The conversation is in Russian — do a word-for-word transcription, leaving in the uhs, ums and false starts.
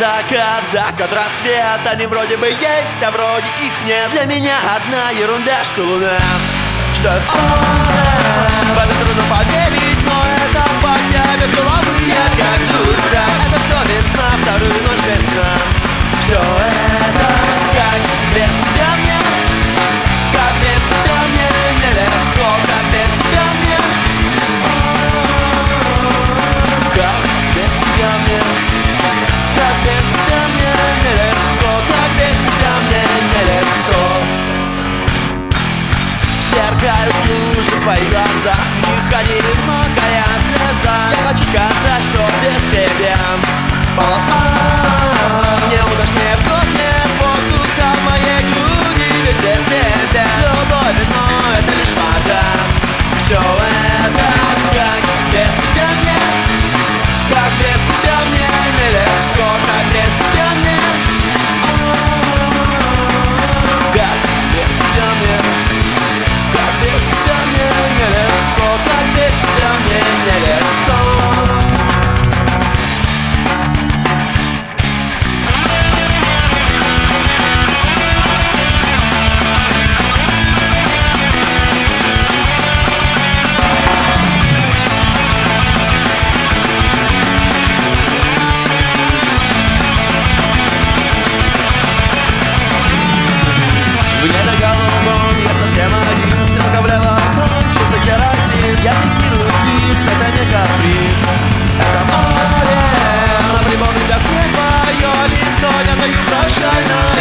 закат, закат, рассвет. Они вроде бы есть, а вроде их нет. Для меня одна ерунда, что луна, что солнце. В это трудно поверить, но это факт. Я без головы, я как дурак. Это все весна, вторую ночь без сна. Все это как без тебя мне, как без тебя мне нелегко, как без тебя мне, как без тебя мне, как без тебя мне нелегко, как без тебя мне нелегко. Сверкают лужи в твоих глазах, в них они мокрая слеза. Я хочу сказать, что без тебя полоса. Неудачнее вдох, нет воздуха в моей груди, ведь без тебя любовь, но это лишь вода. Все это как без тебя мне, как без тебя мне нелегко, как без тебя мне, как без тебя мне, как без тебя мне нелегко, как без тебя мне нелегко. В небе голубом я совсем один, стрелка влево, кончился керосин. Я пикирую вниз, это не каприз, это море. На приборной доске твое лицо, я даю прощай на